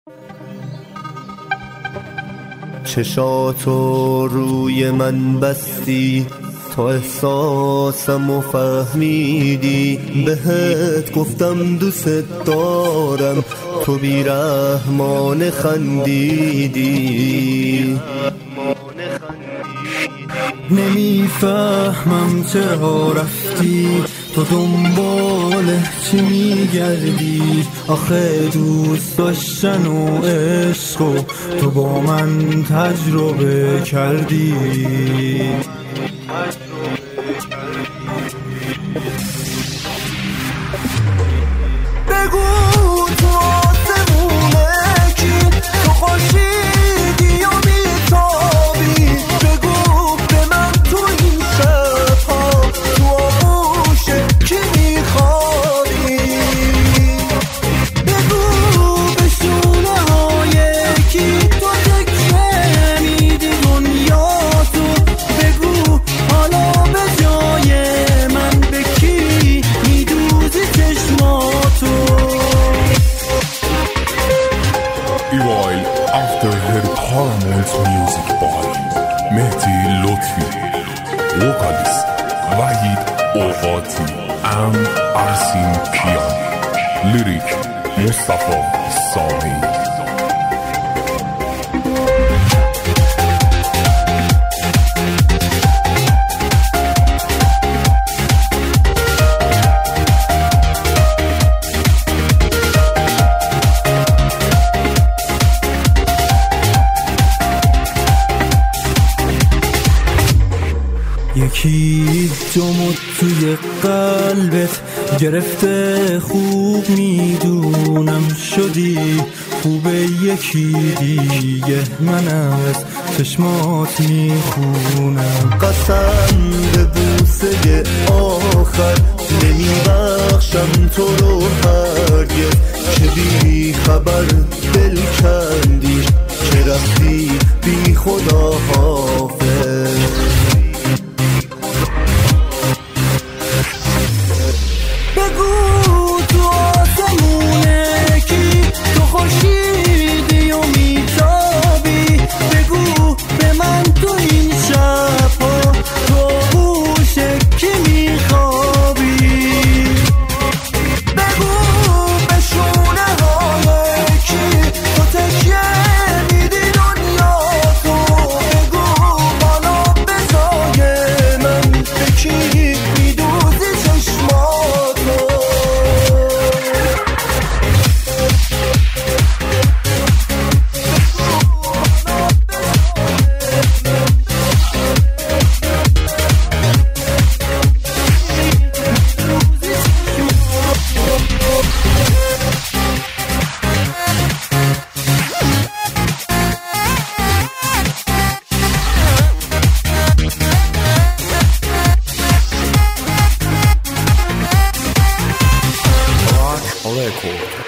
چشاتو روی من بستی تا احساسمو فهمیدی، بهت گفتم دوست دارم تو بیرحمانه خندیدی. نمیفهمم چرا رفتی، تو دنبال چی میگردی؟ آخه دوست داشتن و عشق و تو با من تجربه کردی. بگو تو آسمونه کی تو خورشیدی و بیتابی، بگو به من تو این شبها تو آغوش کی میخوابی، بگو به شونه های کی تو تکیه میدی دنیا تو، بگو حالا به جای من به کی میدوزی چشماتو. ایوایل After her Paramount Music by مهدی لطفی، وکالیست وحید اوقاتی and ارسین کیان، لیریک مصطفی سامی. یکی جمود توی قلبت گرفته، خوب میدونم شدی خوب یکی دیگه، من از چشمات میخونم. قسم به بوسه آخر نمیبخشم تو رو هرگز، که بی خبر دل کندی که رفتی بی خدا حافظ. Record.